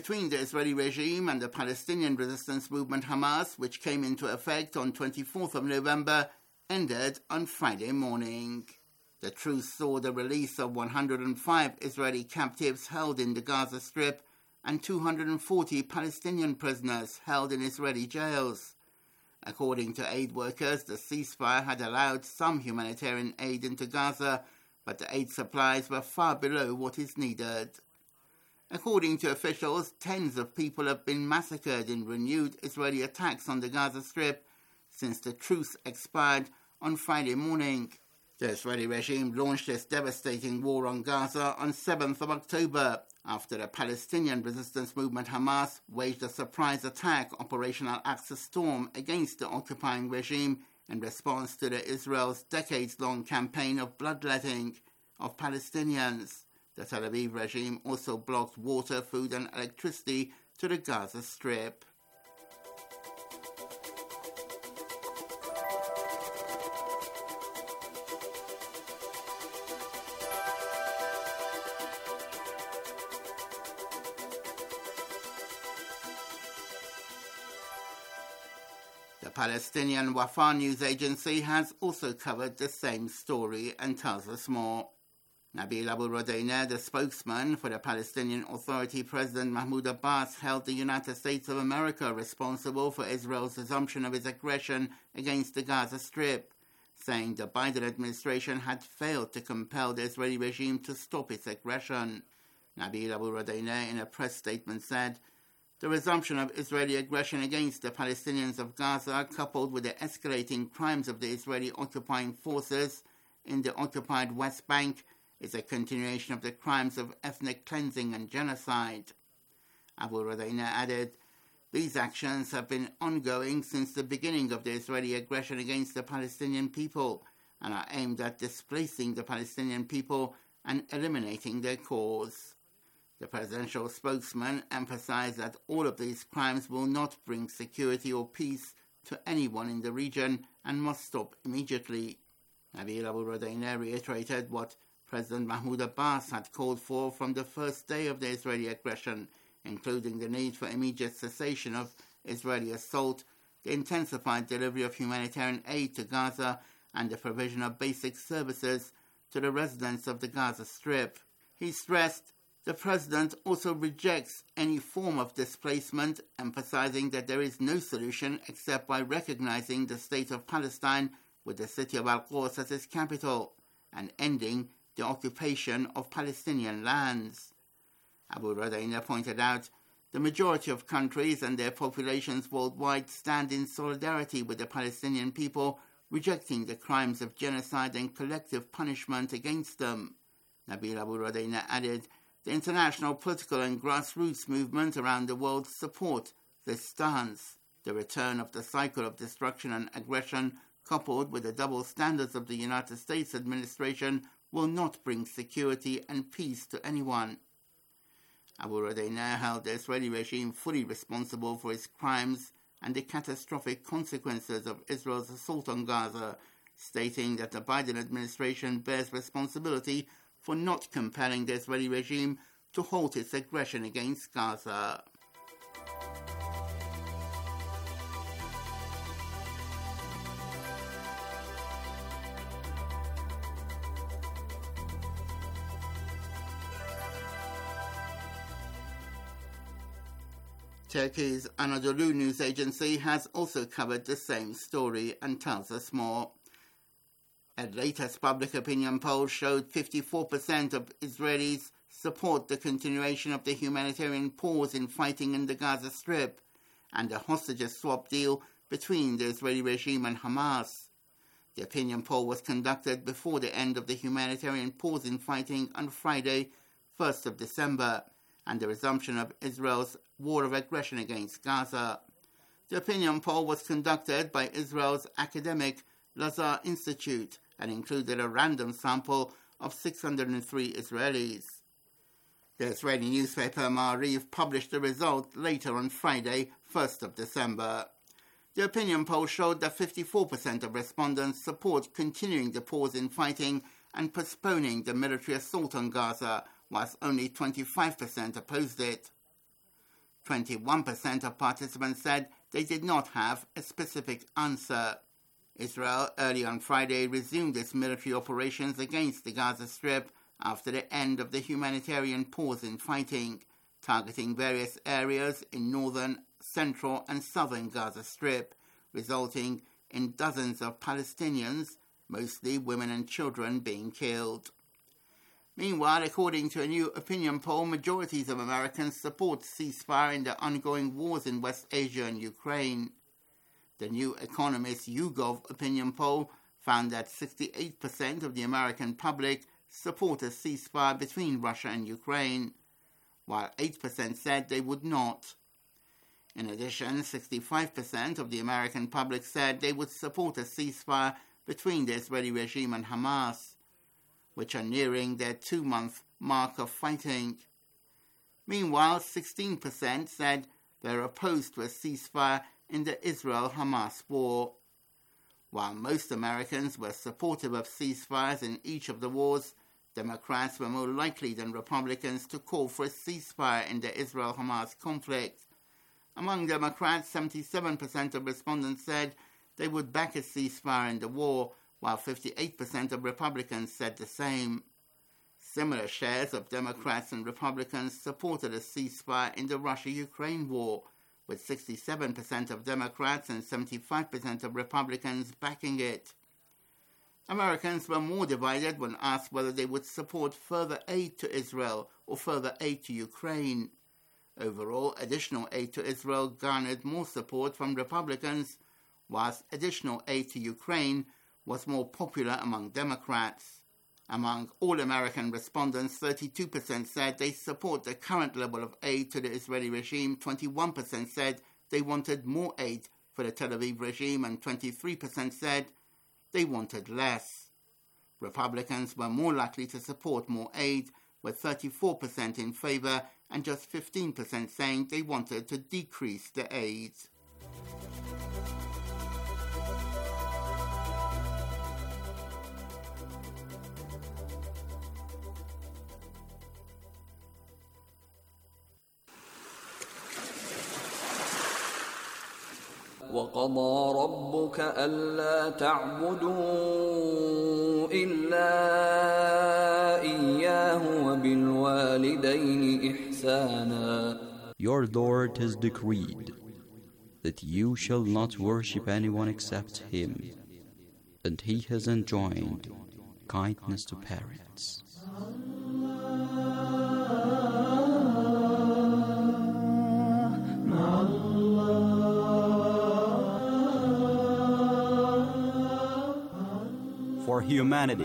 between the Israeli regime and the Palestinian resistance movement Hamas, which came into effect on 24th of November, ended on Friday morning. The truce saw the release of 105 Israeli captives held in the Gaza Strip and 240 Palestinian prisoners held in Israeli jails. According to aid workers, the ceasefire had allowed some humanitarian aid into Gaza, but the aid supplies were far below what is needed. According to officials, tens of people have been massacred in renewed Israeli attacks on the Gaza Strip since the truce expired on Friday morning. The Israeli regime launched its devastating war on Gaza on 7th of October after the Palestinian resistance movement Hamas waged a surprise attack, Operation Al-Aqsa Storm, against the occupying regime in response to Israel's decades-long campaign of bloodletting of Palestinians. The Tel Aviv regime also blocked water, food and electricity to the Gaza Strip. The Palestinian Wafa news agency has also covered the same story and tells us more. Nabil Abu Rodeina, the spokesman for the Palestinian Authority President Mahmoud Abbas, held the United States of America responsible for Israel's assumption of its aggression against the Gaza Strip, saying the Biden administration had failed to compel the Israeli regime to stop its aggression. Nabil Abu Rodeina, in a press statement, said, "The resumption of Israeli aggression against the Palestinians of Gaza, coupled with the escalating crimes of the Israeli occupying forces in the occupied West Bank, is a continuation of the crimes of ethnic cleansing and genocide." Abu Rodeina added, "These actions have been ongoing since the beginning of the Israeli aggression against the Palestinian people and are aimed at displacing the Palestinian people and eliminating their cause." The presidential spokesman emphasized that all of these crimes will not bring security or peace to anyone in the region and must stop immediately. Nabil Abu Rodeina reiterated what President Mahmoud Abbas had called for from the first day of the Israeli aggression, including the need for immediate cessation of Israeli assault, the intensified delivery of humanitarian aid to Gaza, and the provision of basic services to the residents of the Gaza Strip. He stressed the president also rejects any form of displacement, emphasizing that there is no solution except by recognizing the state of Palestine with the city of Al-Quds as its capital and ending the occupation of Palestinian lands. Abu Rodeina pointed out the majority of countries and their populations worldwide stand in solidarity with the Palestinian people, rejecting the crimes of genocide and collective punishment against them. Nabil Abu Rodeina added, "The international political and grassroots movement around the world support this stance. The return of the cycle of destruction and aggression, coupled with the double standards of the United States administration, will not bring security and peace to anyone." Abu Rodeina held the Israeli regime fully responsible for its crimes and the catastrophic consequences of Israel's assault on Gaza, stating that the Biden administration bears responsibility for not compelling the Israeli regime to halt its aggression against Gaza. Turkey's Anadolu news agency has also covered the same story and tells us more. A latest public opinion poll showed 54% of Israelis support the continuation of the humanitarian pause in fighting in the Gaza Strip and a hostages swap deal between the Israeli regime and Hamas. The opinion poll was conducted before the end of the humanitarian pause in fighting on Friday, 1st of December, and the resumption of Israel's war of aggression against Gaza. The opinion poll was conducted by Israel's academic Lazar Institute and included a random sample of 603 Israelis. The Israeli newspaper Ma'ariv published the result later on Friday, 1st of December. The opinion poll showed that 54% of respondents support continuing the pause in fighting and postponing the military assault on Gaza, whilst only 25% opposed it. 21% of participants said they did not have a specific answer. Israel early on Friday resumed its military operations against the Gaza Strip after the end of the humanitarian pause in fighting, targeting various areas in northern, central and southern Gaza Strip, resulting in dozens of Palestinians, mostly women and children, being killed. Meanwhile, according to a new opinion poll, majorities of Americans support ceasefire in the ongoing wars in West Asia and Ukraine. The New Economist YouGov opinion poll found that 68% of the American public support a ceasefire between Russia and Ukraine, while 8% said they would not. In addition, 65% of the American public said they would support a ceasefire between the Israeli regime and Hamas, which are nearing their 2-month mark of fighting. Meanwhile, 16% said they're opposed to a ceasefire in the Israel-Hamas war. While most Americans were supportive of ceasefires in each of the wars, Democrats were more likely than Republicans to call for a ceasefire in the Israel-Hamas conflict. Among Democrats, 77% of respondents said they would back a ceasefire in the war, while 58% of Republicans said the same. Similar shares of Democrats and Republicans supported a ceasefire in the Russia-Ukraine war, with 67% of Democrats and 75% of Republicans backing it. Americans were more divided when asked whether they would support further aid to Israel or further aid to Ukraine. Overall, additional aid to Israel garnered more support from Republicans, whilst additional aid to Ukraine was more popular among Democrats. Among all American respondents, 32% said they support the current level of aid to the Israeli regime, 21% said they wanted more aid for the Tel Aviv regime, and 23% said they wanted less. Republicans were more likely to support more aid, with 34% in favor and just 15% saying they wanted to decrease the aid. وَقَضَى رَبُّكَ أَلَّا تَعْبُدُوا إِلَّا إِيَّاهُ وَبِالْوَالِدَيْنِ إِحْسَانًا. Your Lord has decreed that you shall not worship anyone except Him, and He has enjoined kindness to parents. For humanity.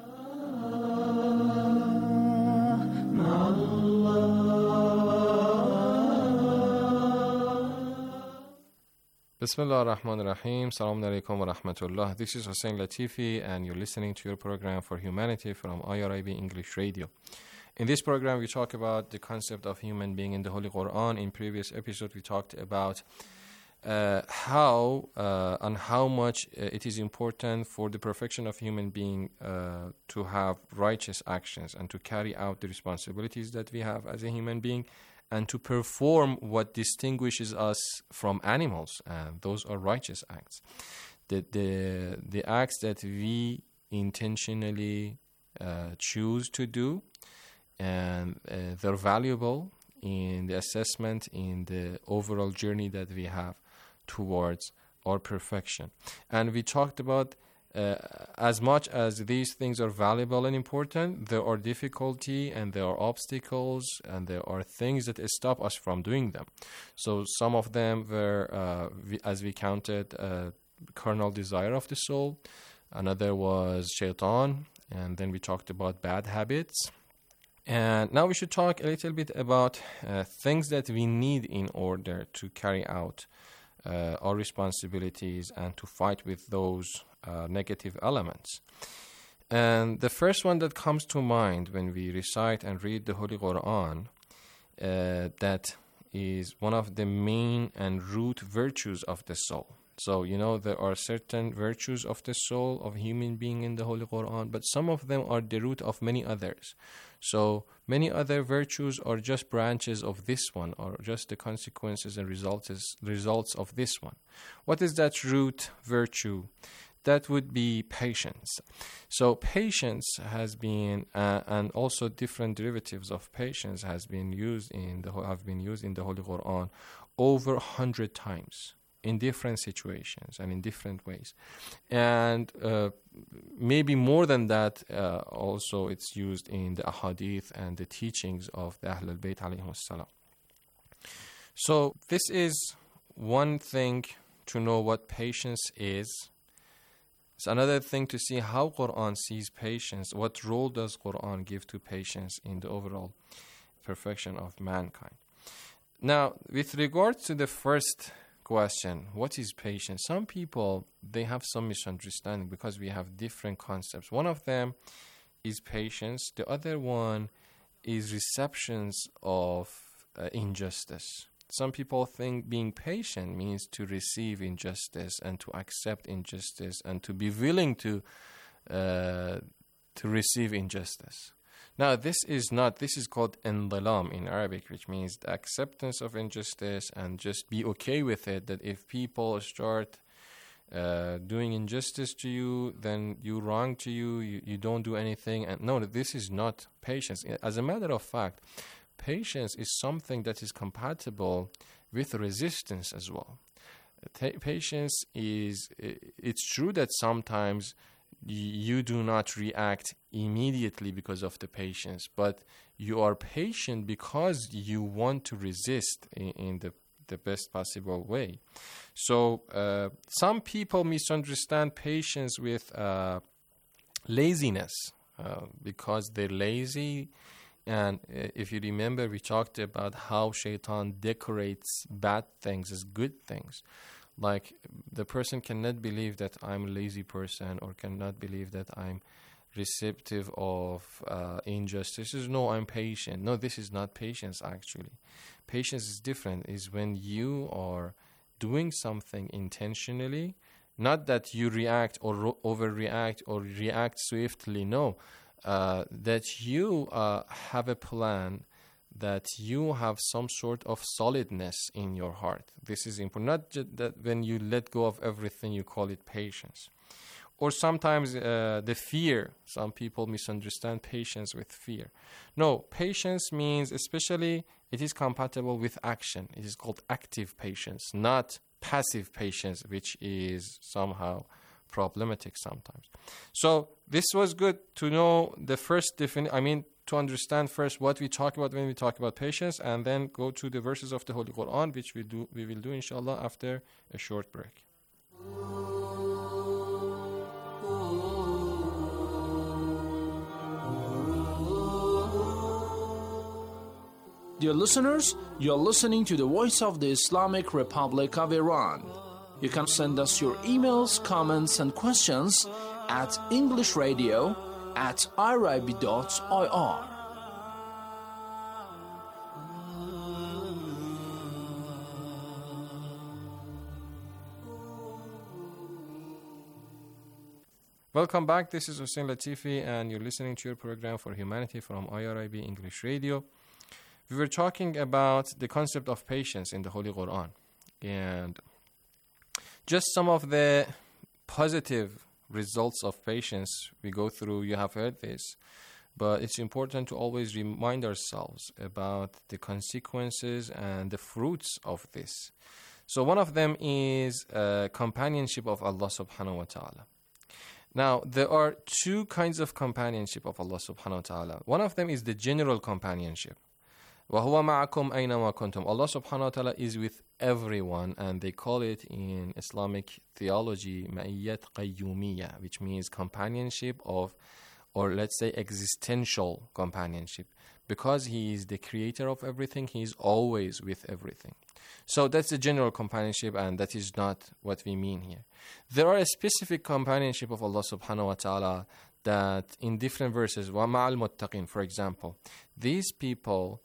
Bismillah ar-Rahman ar-Rahim. Assalamu alaikum wa rahmatullah. This is Hussein Latifi, and you're listening to your program For Humanity from IRIB English Radio. In this program, we talk about the concept of human being in the Holy Quran. In previous episode, we talked about how much it is important for the perfection of human being to have righteous actions and to carry out the responsibilities that we have as a human being and to perform what distinguishes us from animals, and those are righteous acts. The acts that we intentionally choose to do, and they're valuable in the assessment, in the overall journey that we have towards our perfection. And we talked about as much as these things are valuable and important, there are difficulty and there are obstacles and there are things that stop us from doing them. So some of them were, as we counted, carnal desire of the soul. Another was shaitan. And then we talked about bad habits. And now we should talk a little bit about things that we need in order to carry out our responsibilities and to fight with those negative elements. And the first one that comes to mind when we recite and read the Holy Quran, that is one of the main and root virtues of the soul, So, there are certain virtues of the soul of a human being in the Holy Quran, but some of them are the root of many others. So, many other virtues are just branches of this one, or just the consequences and results of this one. What is that root virtue? That would be patience. So patience has been, and also different derivatives of patience have been used in the Holy Quran over 100 times in different situations and in different ways, and maybe more than that. Also, it's used in the ahadith and the teachings of the Ahl al-Bayt alayhim salam. So this is one thing to know what patience is. It's another thing to see how Quran sees patience. What role does Quran give to patience in the overall perfection of mankind? Now, with regard to the first question, what is patience? Some people, they have some misunderstanding because we have different concepts. One of them is patience. The other one is receptions of injustice. Some people think being patient means to receive injustice and to accept injustice and to be willing to receive injustice. Now, this is called indilam in Arabic, which means the acceptance of injustice and just be okay with it, that if people start doing injustice to you, then you wrong to you don't do anything. And no, this is not patience. As a matter of fact, patience is something that is compatible with resistance as well. Patience is, it's true that sometimes you do not react immediately because of the patience, but you are patient because you want to resist in the best possible way. So some people misunderstand patience with laziness because they're lazy. And if you remember, we talked about how shaitan decorates bad things as good things. Like the person cannot believe that I'm a lazy person, or cannot believe that I'm receptive of injustices. No, I'm patient. No, this is not patience actually. Patience is different. Is when you are doing something intentionally, not that you react or overreact or react swiftly. No. That you have a plan, that you have some sort of solidness in your heart. This is important. Not just that when you let go of everything, you call it patience. Or sometimes the fear. Some people misunderstand patience with fear. No, patience means, especially, it is compatible with action. It is called active patience, not passive patience, which is somehow problematic sometimes. So this was good to know the first to understand first what we talk about when we talk about patience, and then go to the verses of the Holy Quran, which we will do inshallah after a short break. Dear listeners, you are listening to the Voice of the Islamic Republic of Iran. You can send us your emails, comments, and questions at englishradio@irib.ir. Welcome back. This is Hussein Latifi, and you're listening to your program For Humanity from IRIB English Radio. We were talking about the concept of patience in the Holy Quran, and just some of the positive results of patience we go through. You have heard this, but it's important to always remind ourselves about the consequences and the fruits of this. So one of them is companionship of Allah subhanahu wa ta'ala. Now, there are two kinds of companionship of Allah subhanahu wa ta'ala. One of them is the general companionship. وَهُوَ مَعَكُمْ أَيْنَمَا كُنْتُمْ. Allah subhanahu wa ta'ala is with everyone, and they call it in Islamic theology مَعِيَّةْ قَيُّومِيَّة, which means companionship of, or let's say existential companionship. Because He is the creator of everything, He is always with everything. So that's the general companionship, and that is not what we mean here. There are a specific companionship of Allah subhanahu wa ta'ala that in different verses, وَمَعَ الْمُتَّقِينَ, for example, these people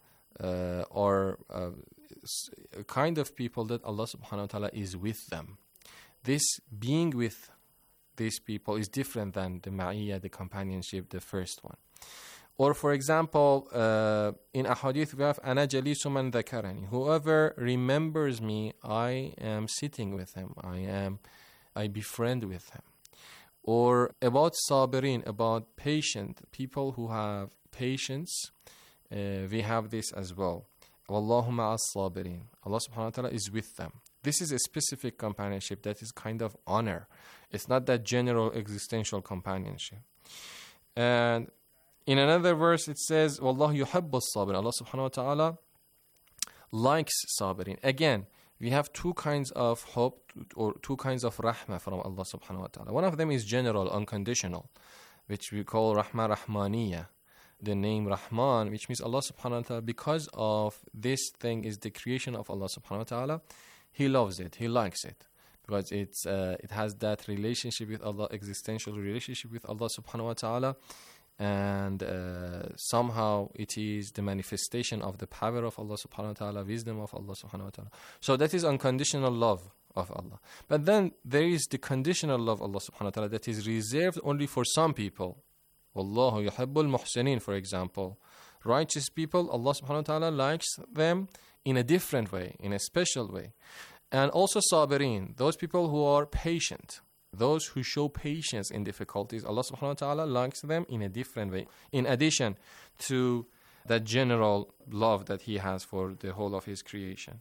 are kind of people that Allah subhanahu wa ta'ala is with them. this being with these people is different than the ma'iyya, the companionship, the first one. Or for example, in ahadith we have ana jalisu man dhakarani. Whoever remembers me, I am sitting with him. I befriend with him. Or about sabirin, about patient, people who have patience, we have this as well. Wallahu ma'as sabirin. Allah subhanahu wa ta'ala is with them. This is a specific companionship that is kind of honor. It's not that general existential companionship. And in another verse it says, Wallahu yuhibbu as-sabirin. Allah subhanahu wa ta'ala likes sabirin. Again, we have two kinds of hope or two kinds of rahmah from Allah subhanahu wa ta'ala. One of them is general, unconditional, which we call rahmah rahmaniyah. The name Rahman, which means Allah subhanahu wa ta'ala, because of this thing is the creation of Allah subhanahu wa ta'ala, He loves it, He likes it. Because it has that relationship with Allah, existential relationship with Allah subhanahu wa ta'ala. And somehow it is the manifestation of the power of Allah subhanahu wa ta'ala, wisdom of Allah subhanahu wa ta'ala. So that is unconditional love of Allah. But then there is the conditional love of Allah subhanahu wa ta'ala that is reserved only for some people. Wallahu yuhibbul muhsinin, for example. Righteous people, Allah subhanahu wa ta'ala likes them in a different way, in a special way. And also sabirin, those people who are patient. Those who show patience in difficulties, Allah subhanahu wa ta'ala likes them in a different way. In addition to that general love that He has for the whole of His creation.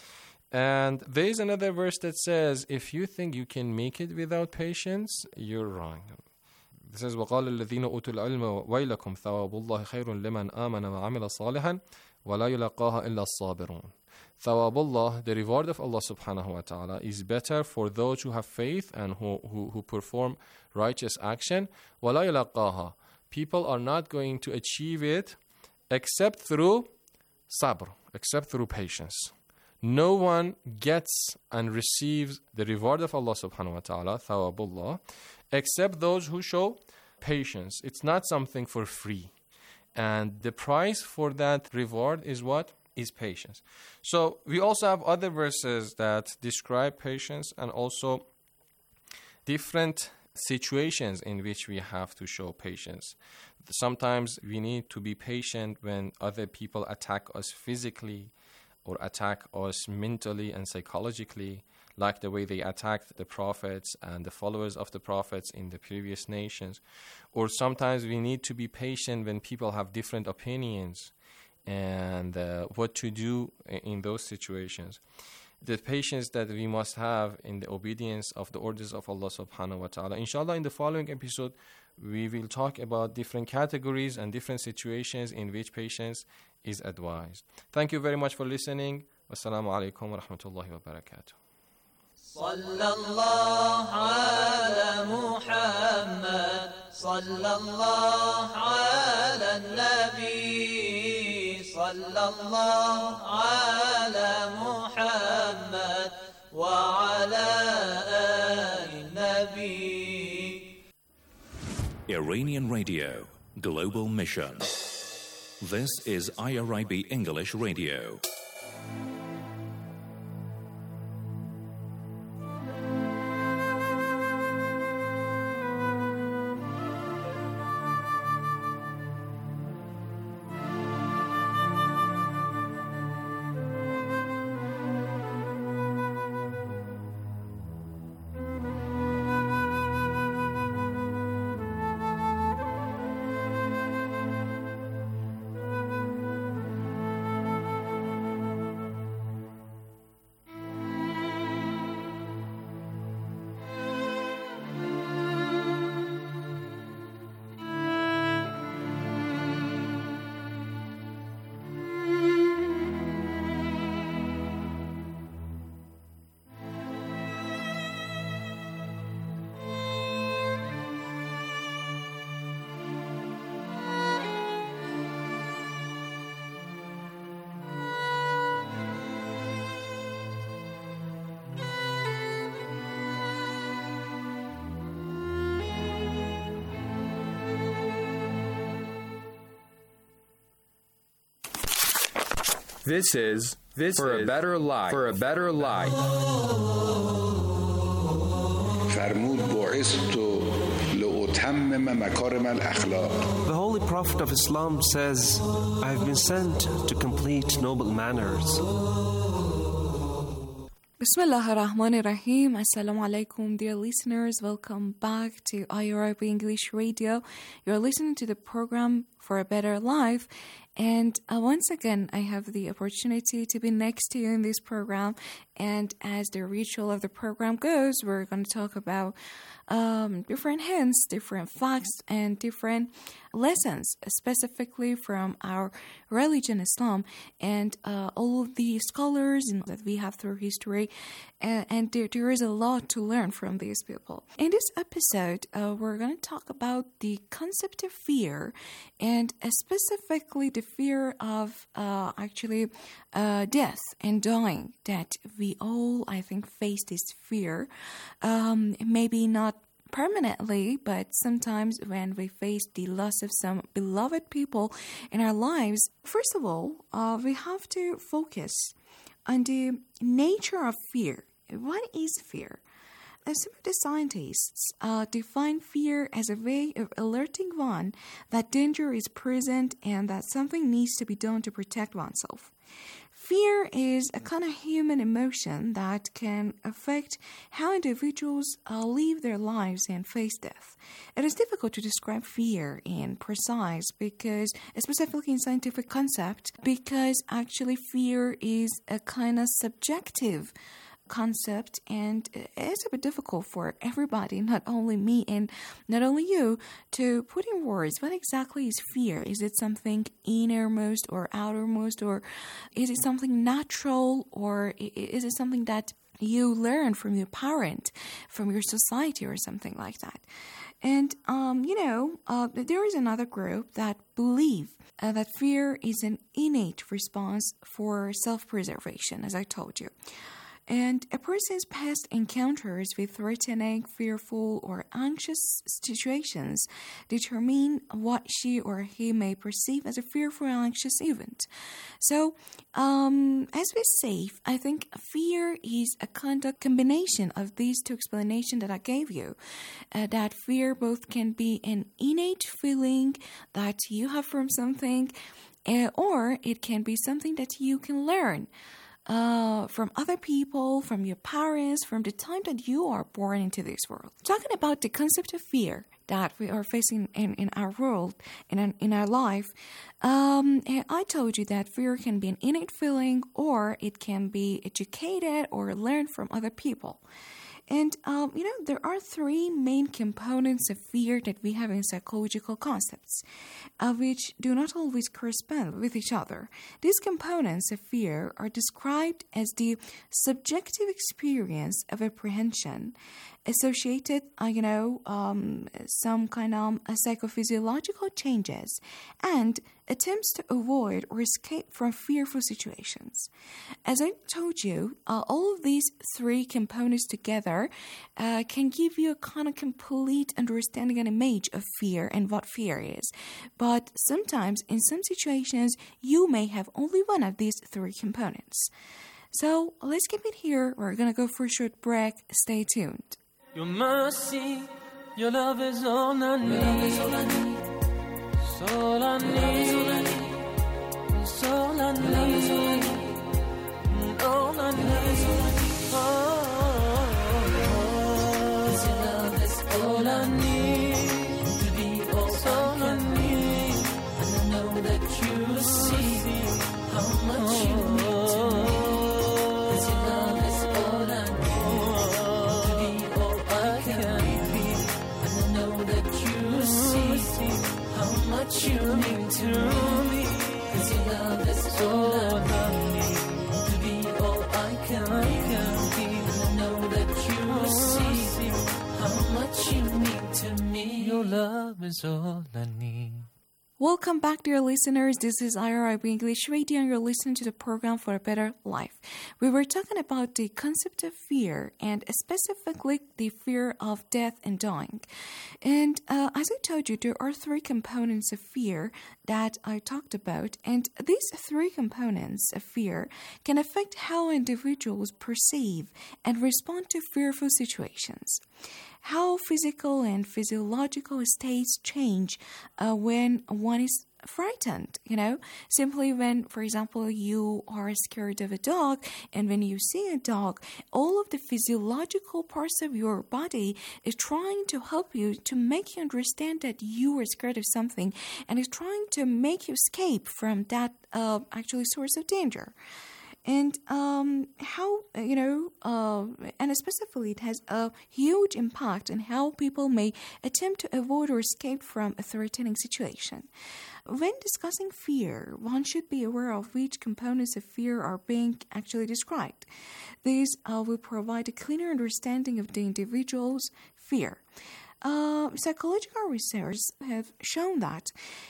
And there is another verse that says, if you think you can make it without patience, you're wrong. It says, وَقَالَ الَّذِينَ أُوتُوا الْعِلْمَ وَيْلَكُمْ ثَوَابُ اللَّهِ خَيْرٌ لِمَنْ آمَنَ وَعَمِلَ صَالِحًا وَلَا يُلَقَّاهَا إِلَّا الصَّابِرُونَ. Thawabullah, the reward of Allah subhanahu wa ta'ala, is better for those who have faith and who perform righteous action. وَلَا يُلَقَّاهَا. People are not going to achieve it except through sabr, except through patience. No one gets and receives the reward of Allah subhanahu wa ta'ala, thawabullah, except those who show patience. It's not something for free. And the price for that reward is what? Is patience. So we also have other verses that describe patience and also different situations in which we have to show patience. Sometimes we need to be patient when other people attack us physically or attack us mentally and psychologically, like the way they attacked the prophets and the followers of the prophets in the previous nations. Or sometimes we need to be patient when people have different opinions and what to do in those situations. The patience that we must have in the obedience of the orders of Allah subhanahu wa ta'ala. Inshallah, in the following episode, we will talk about different categories and different situations in which patience is advised. Thank you very much for listening. Wassalamu alaikum wa rahmatullahi wa barakatuh. Sallallahu ala Muhammad, sallallahu ala Nabi, sallallahu ala Muhammad wa ala ali Nabi. Iranian Radio, Global Mission. This is IRIB English Radio. This is For a Better Life. فرمود بعثت لأتمم مكارم الأخلاق. The Holy Prophet of Islam says, I have been sent to complete noble manners. Bismillah ar-Rahman ar-Rahim. Assalamu alaikum, dear listeners. Welcome back to IRIB English Radio. You're listening to the program For a Better Life. And once again, I have the opportunity to be next to you in this program. And as the ritual of the program goes, we're going to talk about different hints, different facts, and different lessons, specifically from our religion, Islam, and all of the scholars that we have through history. And there is a lot to learn from these people. In this episode, we're going to talk about the concept of fear, and specifically the fear of death and dying, that we all, I think, face this fear. Maybe not permanently, but sometimes when we face the loss of some beloved people in our lives, first of all, we have to focus on the nature of fear. What is fear? Some of the scientists define fear as a way of alerting one that danger is present and that something needs to be done to protect oneself. Fear is a kind of human emotion that can affect how individuals live their lives and face death. It is difficult to describe fear in precise, because specifically in scientific concept, because actually fear is a kind of subjective concept, and it's a bit difficult for everybody, not only me and not only you, to put in words what exactly is fear. Is it something innermost or outermost, or is it something natural, or is it something that you learn from your parent, from your society, or something like that? And there is another group that believe that fear is an innate response for self-preservation, as I told you. And a person's past encounters with threatening, fearful, or anxious situations determine what she or he may perceive as a fearful or anxious event. So, as we say, I think fear is a kind of combination of these two explanations that I gave you. That fear both can be an innate feeling that you have from something, or it can be something that you can learn from other people, from your parents, from the time that you are born into this world. Talking about the concept of fear that we are facing in our world, in our life, I told you that fear can be an innate feeling, or it can be educated or learned from other people. And, there are three main components of fear that we have in psychological concepts, which do not always correspond with each other. These components of fear are described as the subjective experience of apprehension, associated, some kind of psychophysiological changes, and attempts to avoid or escape from fearful situations. As I told you, all of these three components together can give you a kind of complete understanding and image of fear and what fear is. But sometimes, in some situations, you may have only one of these three components. So let's keep it here. We're going to go for a short break. Stay tuned. Your mercy, your love is all I need. All I need, it's all I need, all I need. Your love is all I need to be all I need. And I know that you see how much you mean to me. Your love is all I need to be all I can be. And I know that you see how much you mean to me. 'Cause your love is all I need to be all I can be. And I know that you see how much you mean to me. Your love is all I need. Welcome back, dear listeners. This is IRIB English Radio, and you're listening to the program For a Better Life. We were talking about the concept of fear, and specifically the fear of death and dying. And as I told you, there are three components of fear that I talked about, and these three components of fear can affect how individuals perceive and respond to fearful situations. How physical and physiological states change when one is frightened, simply when, for example, you are scared of a dog, and when you see a dog, all of the physiological parts of your body is trying to help you, to make you understand that you are scared of something, and is trying to make you escape from that actually source of danger. And and specifically it has a huge impact on how people may attempt to avoid or escape from a threatening situation. When discussing fear, one should be aware of which components of fear are being actually described. These will provide a clearer understanding of the individual's fear. Psychological research have shown that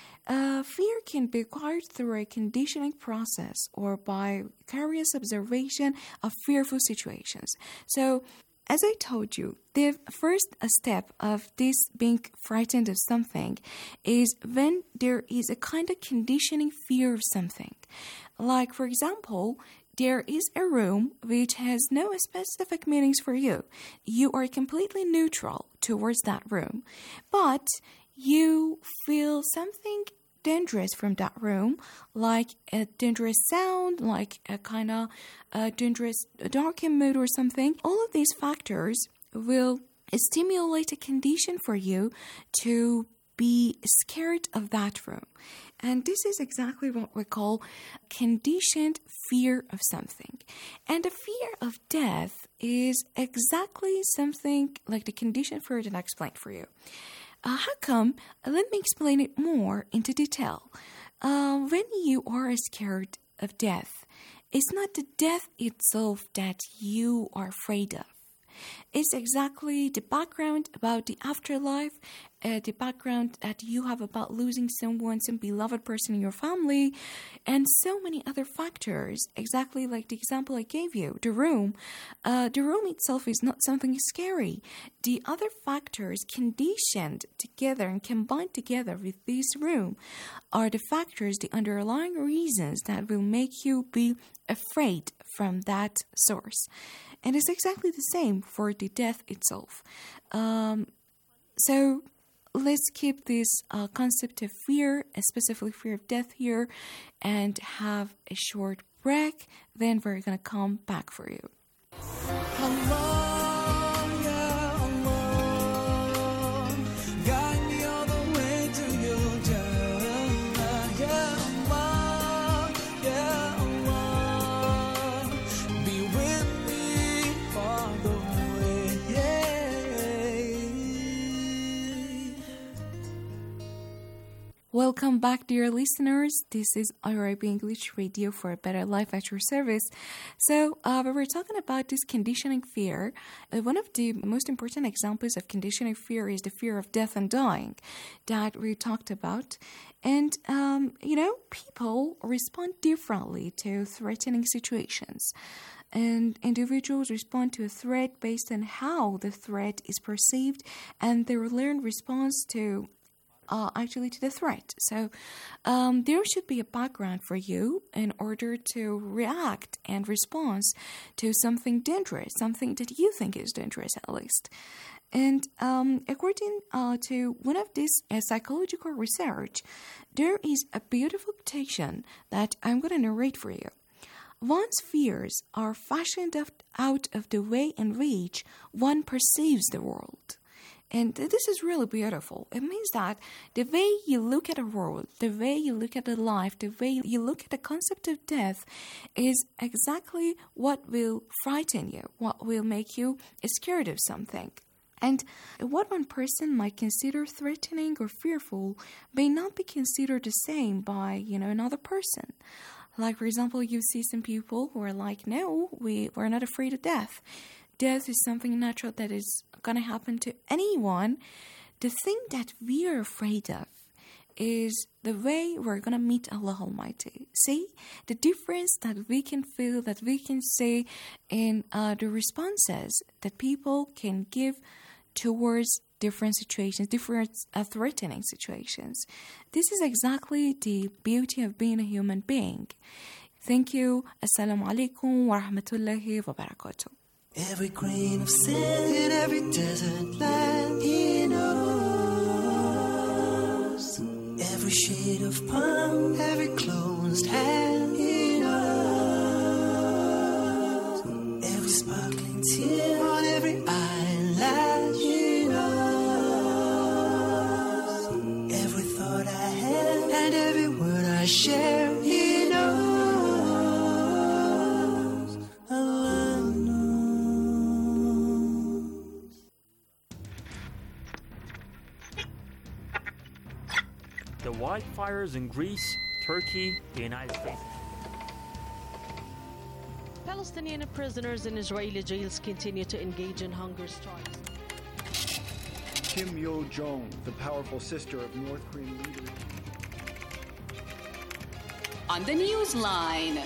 fear can be acquired through a conditioning process or by vicarious observation of fearful situations. So, as I told you, the first step of this being frightened of something is when there is a kind of conditioning fear of something. Like, for example, there is a room which has no specific meanings for you. You are completely neutral towards that room, but you feel something dangerous from that room, like a dangerous sound, like a kind of dangerous darkened mood or something. All of these factors will stimulate a condition for you to be scared of that room. And this is exactly what we call conditioned fear of something. And the fear of death is exactly something like the conditioned fear that I explained for you. How come? Let me explain it more into detail. When you are scared of death, it's not the death itself that you are afraid of. It's exactly the background about the afterlife, the background that you have about losing someone, some beloved person in your family, and so many other factors, exactly like the example I gave you, the room. The room itself is not something scary. The other factors conditioned together and combined together with this room are the factors, the underlying reasons that will make you be afraid from that source. And it's exactly the same for the death itself. So let's keep this concept of fear, specifically fear of death here, and have a short break. Then we're going to come back for you. Welcome back, dear listeners. This is IRIB English Radio for a Better Life at your service. So, we were talking about this conditioning fear. One of the most important examples of conditioning fear is the fear of death and dying that we talked about. And, people respond differently to threatening situations. And individuals respond to a threat based on how the threat is perceived and their learned response to the threat. So there should be a background for you in order to react and respond to something dangerous, something that you think is dangerous at least. And according to one of this psychological research, there is a beautiful quotation that I'm going to narrate for you. One's fears are fashioned out of the way in which one perceives the world. And this is really beautiful. It means that the way you look at the world, the way you look at the life, the way you look at the concept of death is exactly what will frighten you, what will make you scared of something. And what one person might consider threatening or fearful may not be considered the same by, another person. Like, for example, you see some people who are like, no, we're not afraid of death. Death is something natural that is going to happen to anyone. The thing that we are afraid of is the way we're going to meet Allah Almighty. See the difference that we can feel, that we can see in the responses that people can give towards different situations, different threatening situations. This is exactly the beauty of being a human being. Thank you. Assalamu alaikum wa rahmatullahi wa barakatuh. Every grain of sand in every desert land, He knows. Every shade of palm, every closed hand, He knows. Every sparkling tear on every eyelash, He knows. Every thought I have and every word I share, He knows. Allah knows. The wildfires in Greece, Turkey, the United States. Palestinian prisoners in Israeli jails continue to engage in hunger strikes. Kim Yo-jong, the powerful sister of North Korean leader. On the Newsline.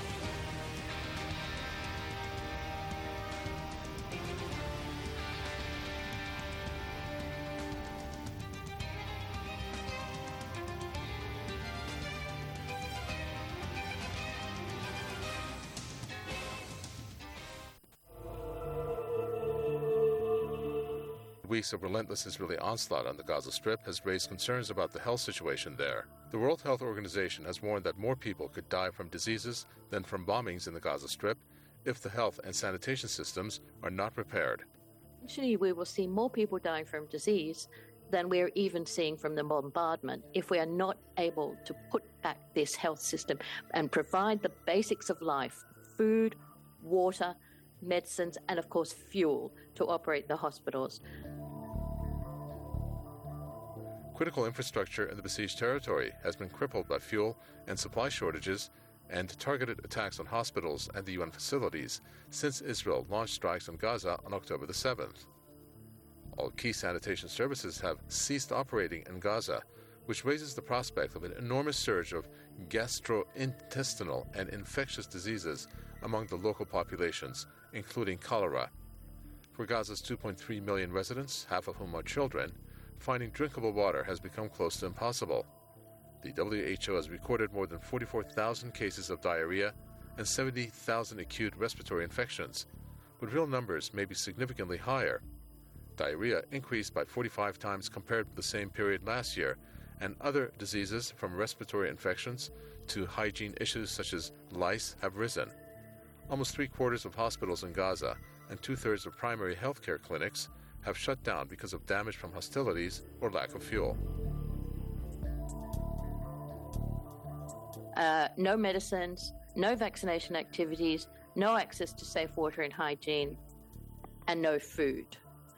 Weeks of relentless Israeli onslaught on the Gaza Strip has raised concerns about the health situation there. The World Health Organization has warned that more people could die from diseases than from bombings in the Gaza Strip if the health and sanitation systems are not repaired. Actually, we will see more people dying from disease than we're even seeing from the bombardment if we are not able to put back this health system and provide the basics of life, food, water, medicines, and of course fuel to operate the hospitals. Critical infrastructure in the besieged territory has been crippled by fuel and supply shortages and targeted attacks on hospitals and the UN facilities since Israel launched strikes on Gaza on October the 7th. All key sanitation services have ceased operating in Gaza, which raises the prospect of an enormous surge of gastrointestinal and infectious diseases among the local populations, including cholera. For Gaza's 2.3 million residents, half of whom are children, finding drinkable water has become close to impossible. The WHO has recorded more than 44,000 cases of diarrhea and 70,000 acute respiratory infections, but real numbers may be significantly higher. Diarrhea increased by 45 times compared with the same period last year, and other diseases from respiratory infections to hygiene issues such as lice have risen. Almost 3/4 of hospitals in Gaza and 2/3 of primary healthcare clinics have shut down because of damage from hostilities or lack of fuel. No medicines, no vaccination activities, no access to safe water and hygiene, and no food.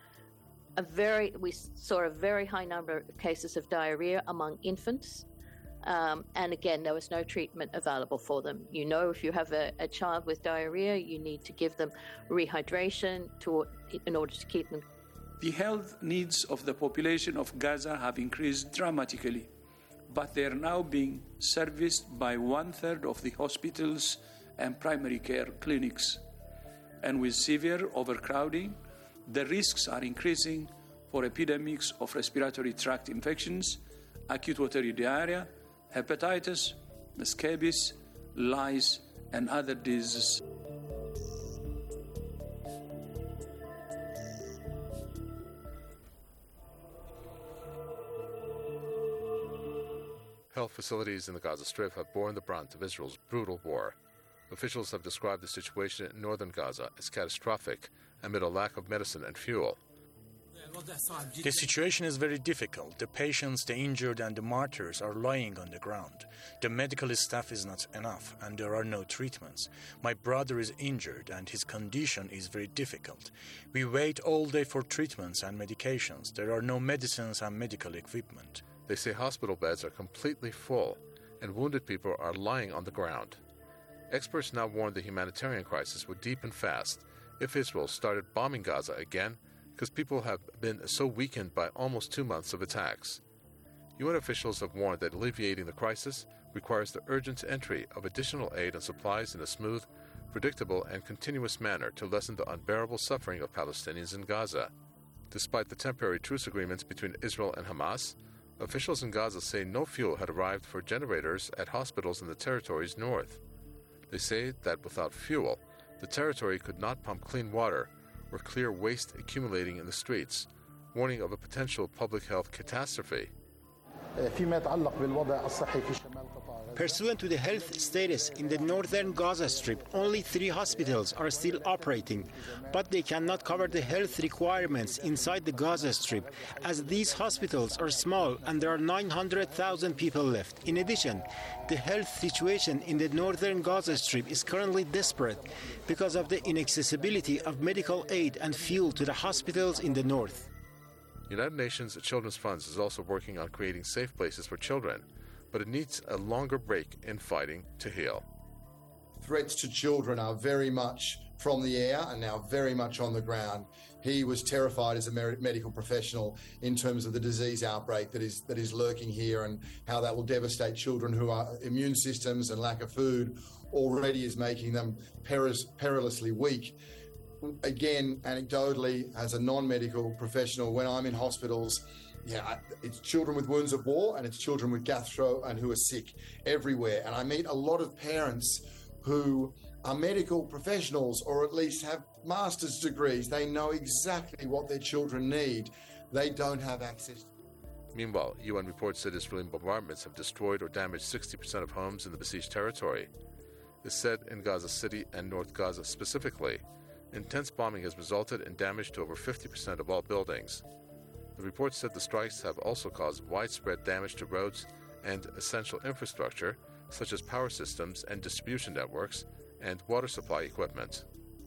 We saw a very high number of cases of diarrhea among infants, and again, there was no treatment available for them. You know, if you have a child with diarrhea, you need to give them rehydration in order to keep them. The health needs of the population of Gaza have increased dramatically, but they are now being serviced by 1/3 of the hospitals and primary care clinics. And with severe overcrowding, the risks are increasing for epidemics of respiratory tract infections, acute watery diarrhea, hepatitis, scabies, lice, and other diseases. Health facilities in the Gaza Strip have borne the brunt of Israel's brutal war. Officials have described the situation in northern Gaza as catastrophic amid a lack of medicine and fuel. The situation is very difficult. The patients, the injured, and the martyrs are lying on the ground. The medical staff is not enough, and there are no treatments. My brother is injured, and his condition is very difficult. We wait all day for treatments and medications. There are no medicines and medical equipment. They say hospital beds are completely full, and wounded people are lying on the ground. Experts now warn the humanitarian crisis would deepen fast if Israel started bombing Gaza again, because people have been so weakened by almost 2 months of attacks. UN officials have warned that alleviating the crisis requires the urgent entry of additional aid and supplies in a smooth, predictable, and continuous manner to lessen the unbearable suffering of Palestinians in Gaza. Despite the temporary truce agreements between Israel and Hamas, officials in Gaza say no fuel had arrived for generators at hospitals in the territory's north. They say that without fuel, the territory could not pump clean water or clear waste accumulating in the streets, warning of a potential public health catastrophe. Pursuant to the health status in the northern Gaza Strip, only 3 hospitals are still operating, but they cannot cover the health requirements inside the Gaza Strip, as these hospitals are small and there are 900,000 people left. In addition, the health situation in the northern Gaza Strip is currently desperate because of the inaccessibility of medical aid and fuel to the hospitals in the north. United Nations Children's Funds is also working on creating safe places for children, but it needs a longer break in fighting to heal. Threats to children are very much from the air and now very much on the ground. He was terrified as a medical professional in terms of the disease outbreak that is lurking here and how that will devastate children who are immune systems and lack of food already is making them perilously weak. Again, anecdotally, as a non-medical professional, when I'm in hospitals, it's children with wounds of war and it's children with gastro and who are sick everywhere. And I meet a lot of parents who are medical professionals or at least have master's degrees. They know exactly what their children need. They don't have access. Meanwhile, UN reports that Israeli bombardments have destroyed or damaged 60% of homes in the besieged territory. It's said in Gaza City and North Gaza specifically, intense bombing has resulted in damage to over 50% of all buildings. The report said the strikes have also caused widespread damage to roads and essential infrastructure, such as power systems and distribution networks and water supply equipment.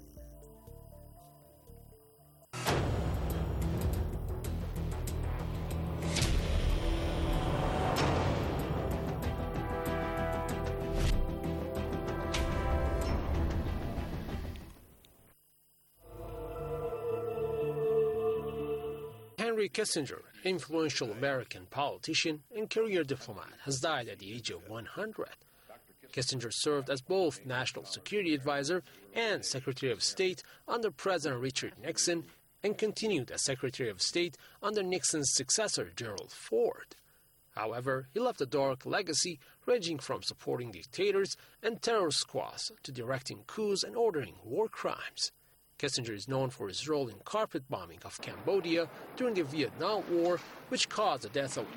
Henry Kissinger, influential American politician and career diplomat, has died at the age of 100. Kissinger served as both National Security Advisor and Secretary of State under President Richard Nixon and continued as Secretary of State under Nixon's successor, Gerald Ford. However, he left a dark legacy ranging from supporting dictators and terror squads to directing coups and ordering war crimes. Kissinger is known for his role in carpet bombing of Cambodia during the Vietnam War, which caused the death of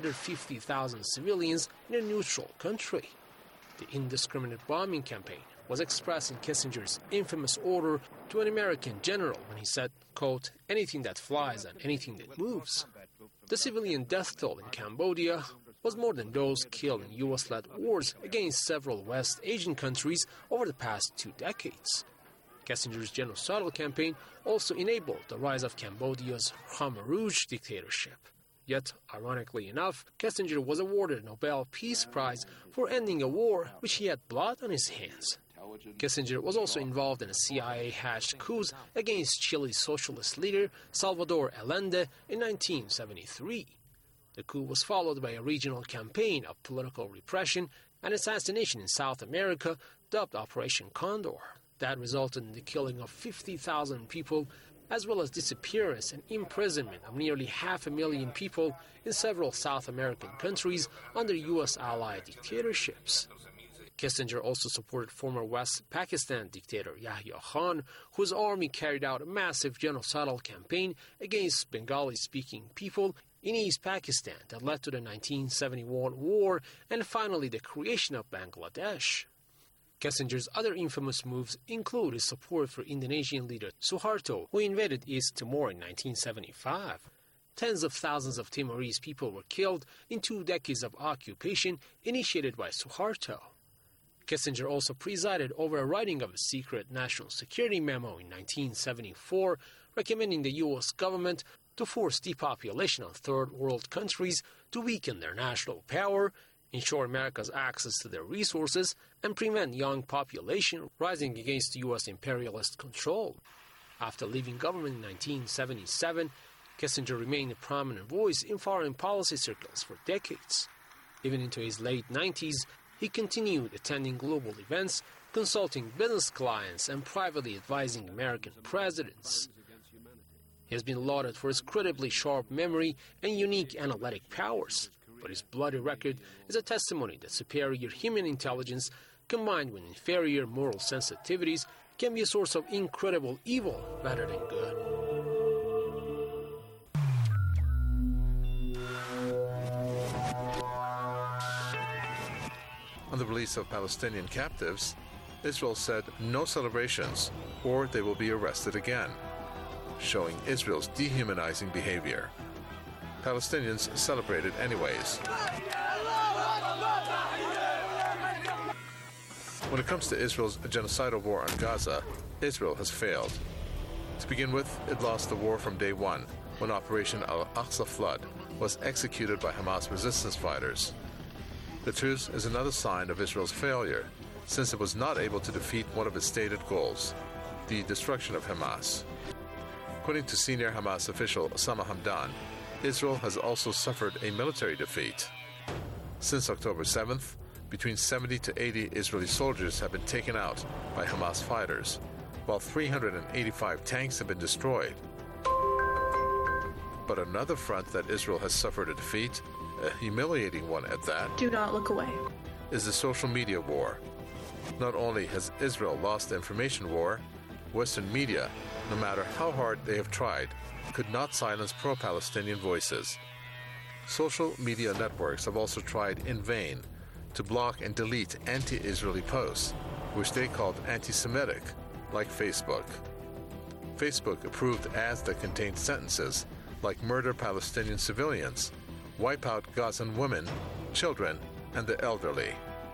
150,000 civilians in a neutral country. The indiscriminate bombing campaign was expressed in Kissinger's infamous order to an American general when he said, quote, "anything that flies and anything that moves." The civilian death toll in Cambodia was more than those killed in U.S.-led wars against several West Asian countries over the past 2 decades. Kissinger's genocidal campaign also enabled the rise of Cambodia's Khmer Rouge dictatorship. Yet, ironically enough, Kissinger was awarded a Nobel Peace Prize for ending a war which he had blood on his hands. Kissinger was also involved in a CIA-hatched coup against Chile's socialist leader Salvador Allende in 1973. The coup was followed by a regional campaign of political repression and assassination in South America dubbed Operation Condor. That resulted in the killing of 50,000 people, as well as disappearance and imprisonment of nearly 500,000 people in several South American countries under U.S. allied dictatorships. Kissinger also supported former West Pakistan dictator Yahya Khan, whose army carried out a massive genocidal campaign against Bengali-speaking people in East Pakistan that led to the 1971 war and finally the creation of Bangladesh. Kissinger's other infamous moves include his support for Indonesian leader Suharto, who invaded East Timor in 1975. Tens of thousands of Timorese people were killed in 2 decades of occupation initiated by Suharto. Kissinger also presided over a writing of a secret national security memo in 1974 recommending the U.S. government to force depopulation of third world countries to weaken their national power, ensure America's access to their resources, and prevent young population rising against U.S. imperialist control. After leaving government in 1977, Kissinger remained a prominent voice in foreign policy circles for decades. Even into his late 90s, he continued attending global events, consulting business clients, and privately advising American presidents. He has been lauded for his incredibly sharp memory and unique analytic powers, but his bloody record is a testimony that superior human intelligence combined with inferior moral sensitivities can be a source of incredible evil rather than good. On the release of Palestinian captives, Israel said no celebrations or they will be arrested again, showing Israel's dehumanizing behavior. Palestinians celebrated anyways. When it comes to Israel's genocidal war on Gaza, Israel has failed. To begin with, it lost the war from day one, when Operation Al-Aqsa Flood was executed by Hamas resistance fighters. The truce is another sign of Israel's failure, since it was not able to defeat one of its stated goals, the destruction of Hamas. According to senior Hamas official Osama Hamdan, Israel has also suffered a military defeat. Since October 7th, between 70 to 80 Israeli soldiers have been taken out by Hamas fighters, while 385 tanks have been destroyed. But another front that Israel has suffered a defeat, a humiliating one at that, do not look away, is the social media war. Not only has Israel lost the information war, Western media, no matter how hard they have tried, could not silence pro-Palestinian voices. Social media networks have also tried in vain to block and delete anti-Israeli posts, which they called anti-Semitic, like Facebook. Facebook approved ads that contained sentences like murder Palestinian civilians, wipe out Gazan women, children, and the elderly.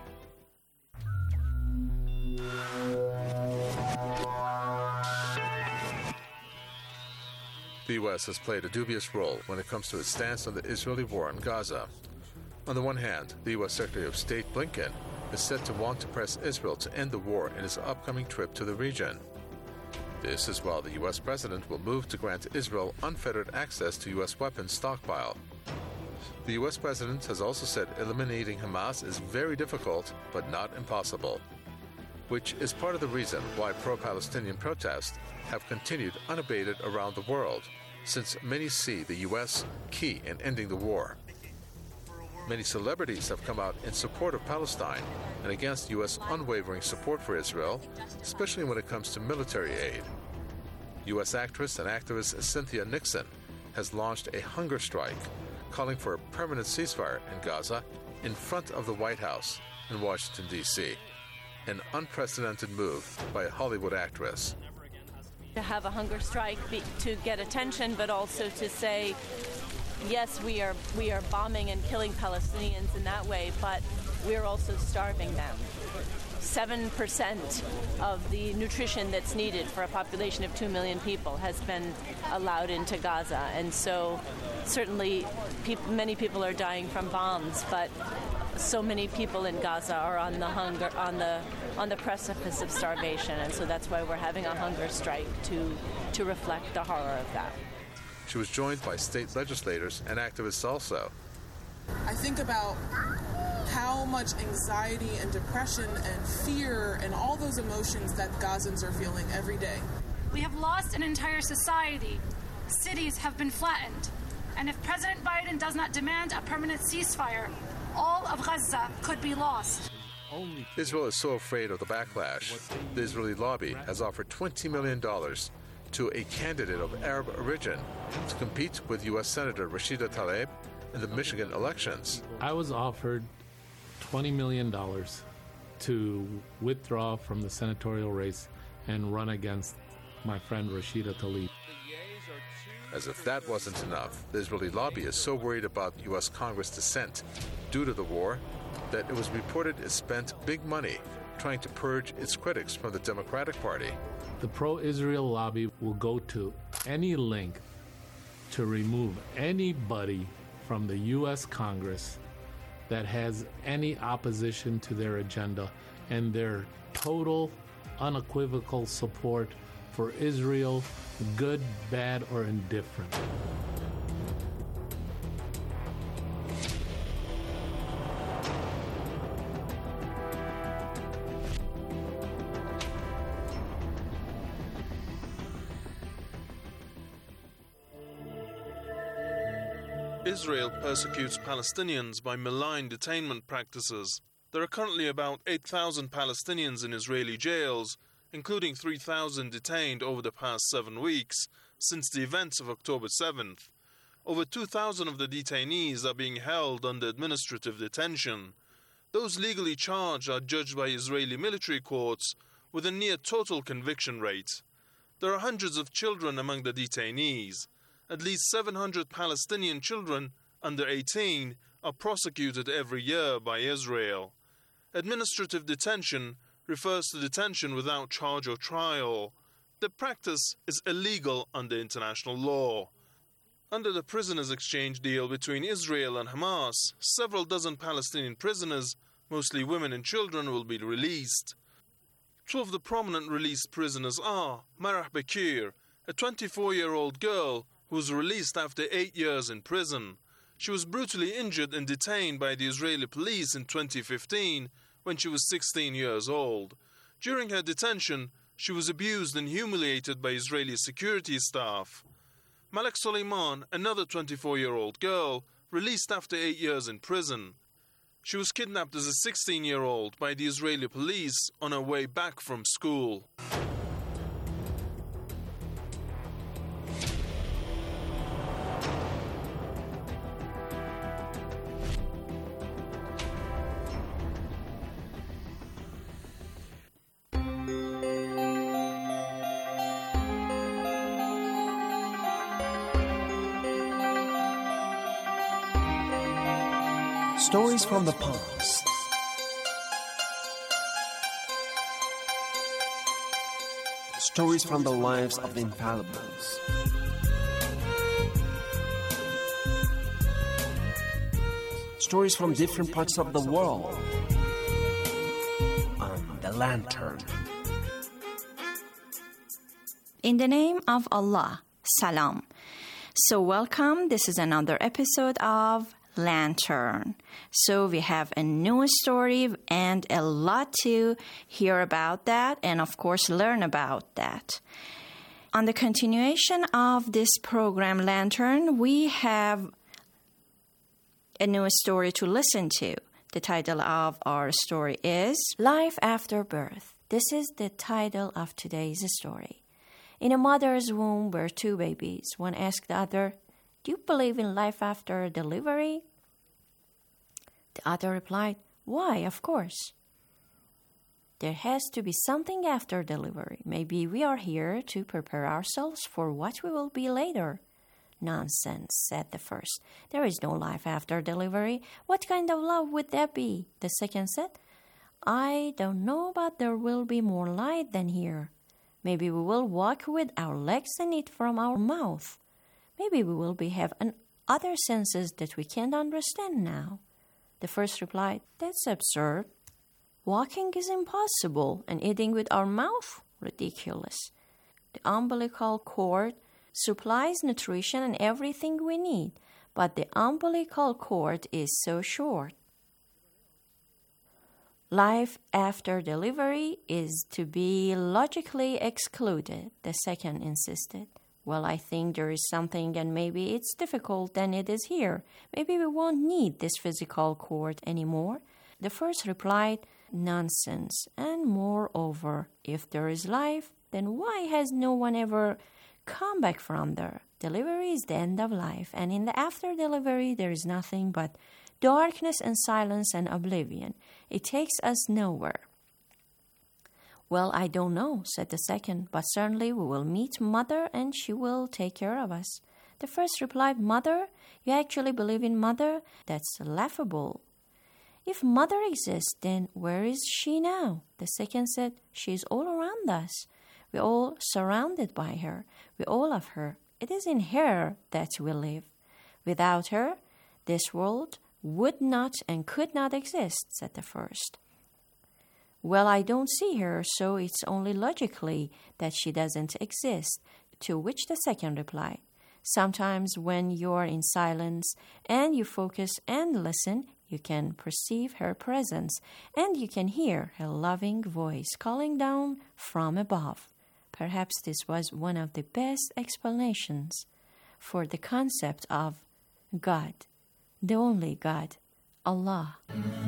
The U.S. has played a dubious role when it comes to its stance on the Israeli war on Gaza. On the one hand, the U.S. Secretary of State Blinken is said to want to press Israel to end the war in his upcoming trip to the region. This is while the U.S. President will move to grant Israel unfettered access to U.S. weapons stockpile. The U.S. President has also said eliminating Hamas is very difficult, but not impossible, which is part of the reason why pro-Palestinian protests have continued unabated around the world, since many see the U.S. key in ending the war. Many celebrities have come out in support of Palestine and against U.S. unwavering support for Israel, especially when it comes to military aid. U.S. actress and activist Cynthia Nixon has launched a hunger strike, calling for a permanent ceasefire in Gaza in front of the White House in Washington, D.C., an unprecedented move by a Hollywood actress. To have a hunger strike to get attention, but also to say, yes, we are bombing and killing Palestinians in that way, but we're also starving them. 7% of the nutrition that's needed for a population of 2 million people has been allowed into Gaza, and so certainly many people are dying from bombs, but so many people in Gaza are on the precipice of starvation, and so that's why we're having a hunger strike to reflect the horror of that. She was joined by state legislators and activists also. I think about how much anxiety and depression and fear and all those emotions that Gazans are feeling every day. We have lost an entire society. Cities have been flattened. And if President Biden does not demand a permanent ceasefire, all of Gaza could be lost. Israel is so afraid of the backlash. The Israeli lobby has offered $20 million to a candidate of Arab origin to compete with U.S. Senator Rashida Tlaib in the Michigan elections. I was offered $20 million to withdraw from the senatorial race and run against my friend Rashida Tlaib. As if that wasn't enough, the Israeli lobby is so worried about U.S. Congress dissent due to the war that it was reported it spent big money trying to purge its critics from the Democratic Party. The pro-Israel lobby will go to any length to remove anybody from the U.S. Congress that has any opposition to their agenda and their total, unequivocal support for Israel, good, bad, or indifferent. Israel persecutes Palestinians by malign detainment practices. There are currently about 8,000 Palestinians in Israeli jails, including 3,000 detained over the past 7 weeks, since the events of October 7th. Over 2,000 of the detainees are being held under administrative detention. Those legally charged are judged by Israeli military courts with a near total conviction rate. There are hundreds of children among the detainees. At least 700 Palestinian children under 18 are prosecuted every year by Israel. Administrative detention refers to detention without charge or trial. The practice is illegal under international law. Under the prisoners' exchange deal between Israel and Hamas, several dozen Palestinian prisoners, mostly women and children, will be released. Two of the prominent released prisoners are Marah Bekir, a 24-year-old girl who was released after 8 years in prison. She was brutally injured and detained by the Israeli police in 2015 when she was 16 years old. During her detention, she was abused and humiliated by Israeli security staff. Malek Soleiman, another 24-year-old girl, released after 8 years in prison. She was kidnapped as a 16-year-old by the Israeli police on her way back from school. Stories from the past. Stories from the lives of the infallibles. Stories from different parts of the world. On the Lantern. In the name of Allah, Salam. So welcome. This is another episode of Lantern. So we have a new story and a lot to hear about that and of course learn about that. On the continuation of this program Lantern, we have a new story to listen to. The title of our story is Life After Birth. This is the title of today's story. In a mother's womb were two babies. One asked the other, "Do you believe in life after delivery?" The other replied, "Why, of course. There has to be something after delivery. Maybe we are here to prepare ourselves for what we will be later." "Nonsense," said the first. "There is no life after delivery. What kind of love would that be?" The second said, "I don't know, but there will be more light than here. Maybe we will walk with our legs and eat from our mouth. Maybe we will have other senses that we can't understand now." The first replied, "That's absurd. Walking is impossible, and eating with our mouth? Ridiculous. The umbilical cord supplies nutrition and everything we need, but the umbilical cord is so short. Life after delivery is to be logically excluded," the second insisted. "Well, I think there is something and maybe it's difficult than it is here. Maybe we won't need this physical cord anymore." The first replied, "Nonsense. And moreover, if there is life, then why has no one ever come back from there? Delivery is the end of life, and in the after delivery there is nothing but darkness and silence and oblivion. It takes us nowhere." "Well, I don't know," said the second, "but certainly we will meet Mother and she will take care of us." The first replied, "Mother? You actually believe in Mother? That's laughable. If Mother exists, then where is she now?" The second said, "She is all around us. We're all surrounded by her. We all love her. It is in her that we live. Without her, this world would not and could not exist," said the first. Well, I don't see her, so it's only logically that she doesn't exist. To which the second replied, sometimes when you're in silence and you focus and listen, you can perceive her presence and you can hear her loving voice calling down from above. Perhaps this was one of the best explanations for the concept of God, the only God, Allah.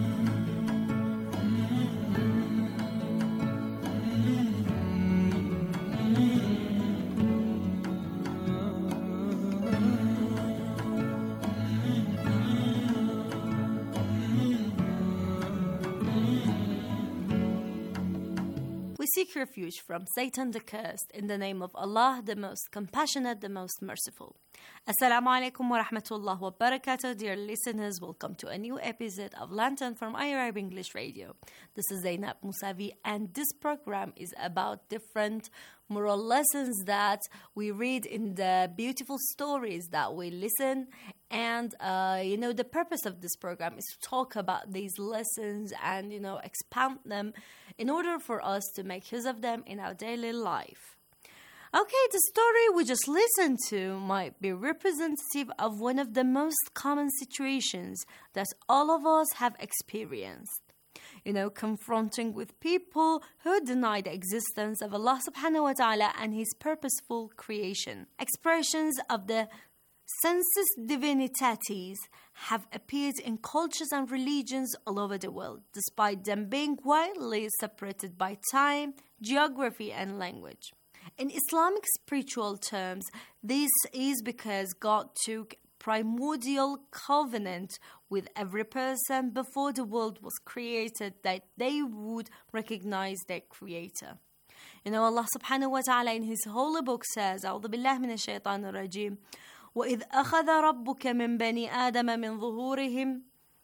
Seek refuge from Satan the cursed in the name of Allah, the most compassionate, the most merciful. Assalamu alaikum wa rahmatullah wa barakatuh. Dear listeners, welcome to a new episode of Lantern from Arab English Radio. This is Zainab Musavi, and this program is about different moral lessons that we read in the beautiful stories that we listen. And, the purpose of this program is to talk about these lessons and, expound them in order for us to make use of them in our daily life. Okay, the story we just listened to might be representative of one of the most common situations that all of us have experienced. Confronting with people who deny the existence of Allah subhanahu wa ta'ala and His purposeful creation. Expressions of the sensus divinitatis have appeared in cultures and religions all over the world, despite them being widely separated by time, geography, and language. In Islamic spiritual terms, this is because God took primordial covenant with every person before the world was created that they would recognize their creator. Allah subhanahu wa ta'ala in His holy book says, أعوذ بالله من الشيطان الرجيم وإذ أخذ ربك من بني آدم من ظهورهم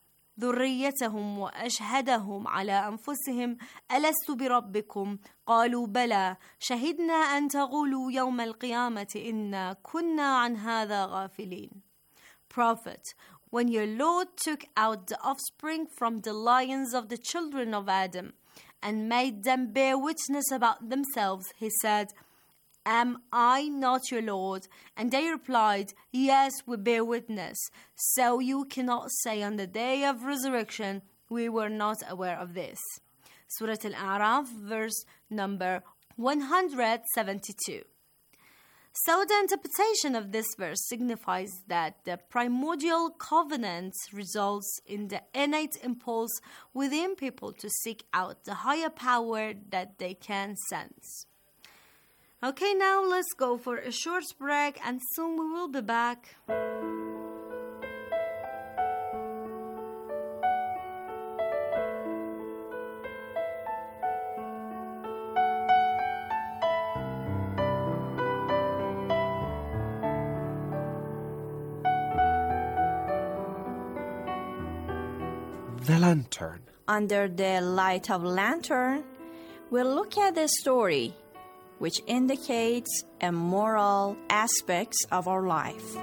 ذريتهم وأشهدهم على أنفسهم ألست بربكم قالوا بلى شهدنا أن تقولوا يوم القيامة إنا كنا عن هذا غافلين. Prophet, when your Lord took out the offspring from the lions of the children of Adam and made them bear witness about themselves, He said, Am I not your Lord? And they replied, Yes, we bear witness. So you cannot say on the day of resurrection, we were not aware of this. Surah Al-A'raf, verse number 172. So the interpretation of this verse signifies that the primordial covenant results in the innate impulse within people to seek out the higher power that they can sense. Okay, now let's go for a short break and soon we will be back. The Lantern. Under the light of lantern, we'll look at the story which indicates a moral aspects of our life.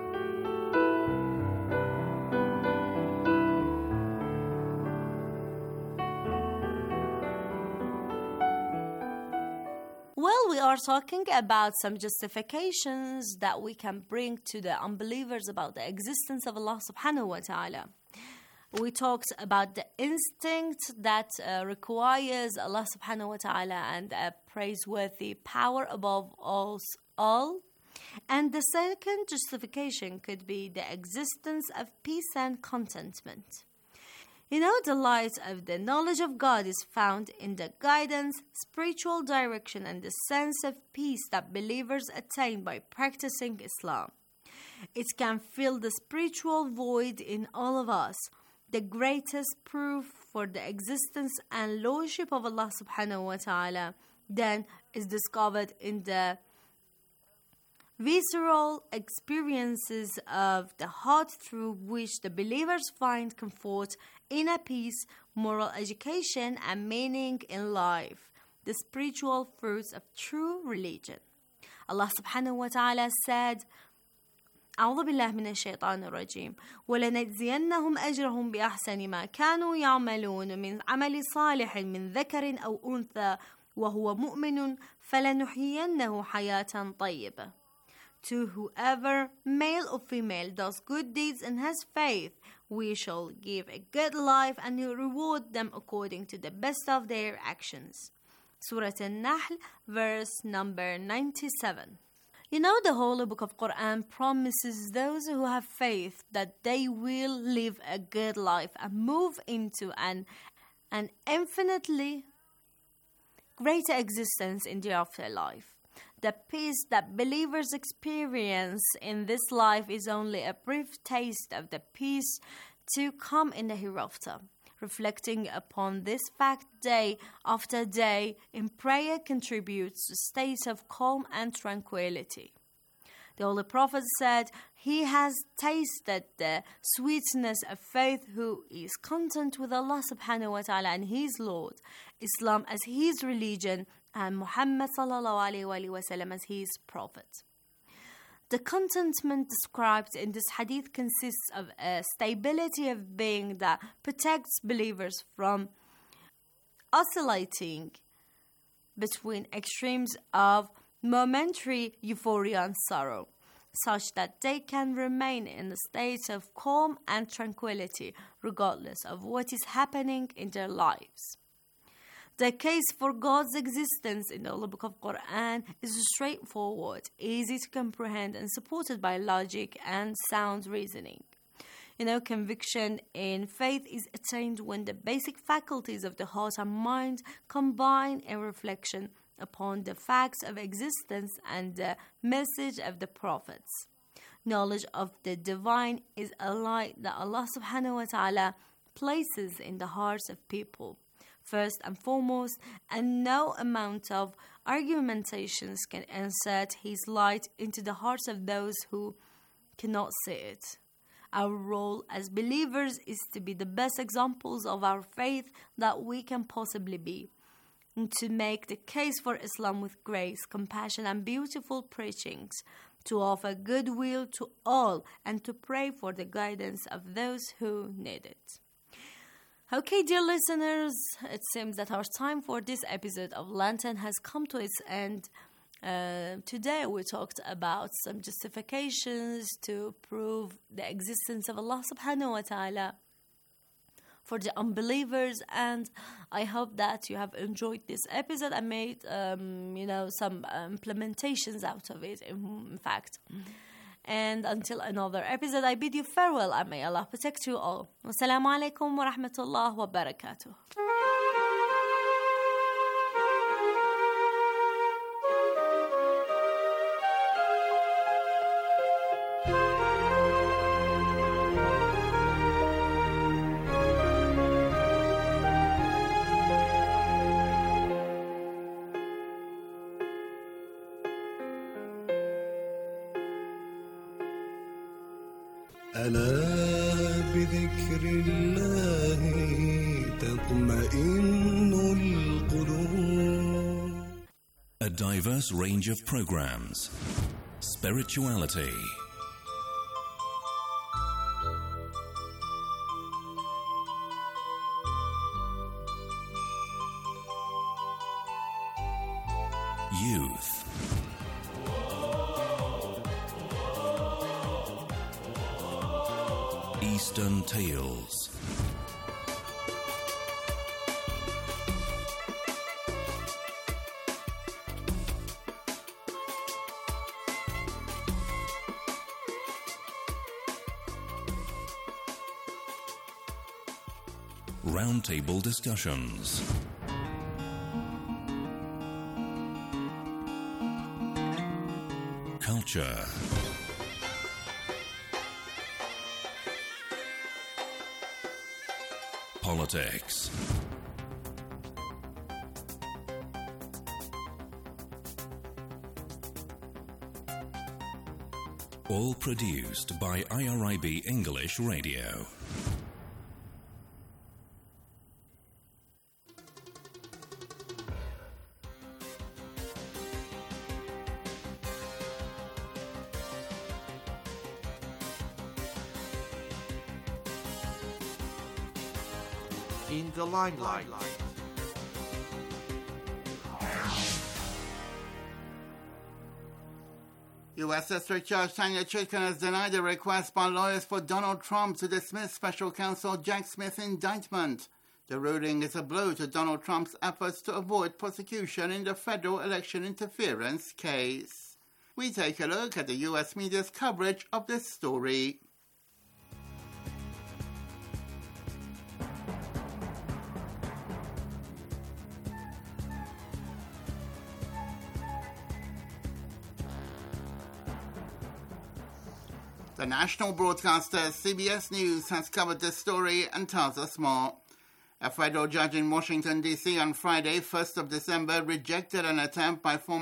Well, we are talking about some justifications that we can bring to the unbelievers about the existence of Allah subhanahu wa ta'ala. We talked about the instinct that requires Allah subhanahu wa ta'ala and a praiseworthy power above all. And the second justification could be the existence of peace and contentment. The light of the knowledge of God is found in the guidance, spiritual direction, and the sense of peace that believers attain by practicing Islam. It can fill the spiritual void in all of us. The greatest proof for the existence and lordship of Allah subhanahu wa ta'ala then is discovered in the visceral experiences of the heart through which the believers find comfort, inner peace, moral education, and meaning in life, the spiritual fruits of true religion. Allah subhanahu wa ta'ala said, أعوذ بالله من الشيطان الرجيم ولنجزينهم أجرهم بأحسن ما كانوا يعملون من عمل صالح من ذكر أو أنثى وهو مؤمن فلنحيينه حياة طيبة. To whoever, male or female, does good deeds and has faith, we shall give a good life and reward them according to the best of their actions. Surah An-Nahl, verse number 97. You know, the Holy Book of Quran promises those who have faith that they will live a good life and move into an infinitely greater existence in the afterlife. The peace that believers experience in this life is only a brief taste of the peace to come in the hereafter. Reflecting upon this fact day after day in prayer contributes to a state of calm and tranquility. The Holy Prophet said, "He has tasted the sweetness of faith who is content with Allah subhanahu wa ta'ala and his Lord, Islam as his religion, and Muhammad sallallahu alayhi wa sallam as his prophet." The contentment described in this hadith consists of a stability of being that protects believers from oscillating between extremes of momentary euphoria and sorrow, such that they can remain in a state of calm and tranquility regardless of what is happening in their lives. The case for God's existence in the Holy Book of Quran is straightforward, easy to comprehend, and supported by logic and sound reasoning. You know, conviction in faith is attained when the basic faculties of the heart and mind combine in reflection upon the facts of existence and the message of the prophets. Knowledge of the divine is a light that Allah subhanahu wa ta'ala places in the hearts of people, first and foremost, and no amount of argumentations can insert his light into the hearts of those who cannot see it. Our role as believers is to be the best examples of our faith that we can possibly be, and to make the case for Islam with grace, compassion, and beautiful preachings, to offer goodwill to all, and to pray for the guidance of those who need it. Okay, dear listeners, it seems that our time for this episode of Lantern has come to its end. Today we talked about some justifications to prove the existence of Allah subhanahu wa ta'ala for the unbelievers, and I hope that you have enjoyed this episode and made some implementations out of it, in fact. And until another episode, I bid you farewell and may Allah protect you all. Wassalamu alaikum wa rahmatullah wa barakatuh. ألا بذكر الله تطمئن القلوب. A diverse range of programs. Spirituality. Youth. Eastern Tales. Roundtable discussions. Culture. Politics. All produced by IRIB English Radio. in the limelight. U.S. District Judge Tanya Chutkan has denied a request by lawyers for Donald Trump to dismiss Special Counsel Jack Smith's indictment. The ruling is a blow to Donald Trump's efforts to avoid prosecution in the federal election interference case. We take a look at the U.S. media's coverage of this story. The national broadcaster CBS News has covered this story and tells us more. A federal judge in Washington, D.C. on Friday, 1st of December, rejected an attempt by former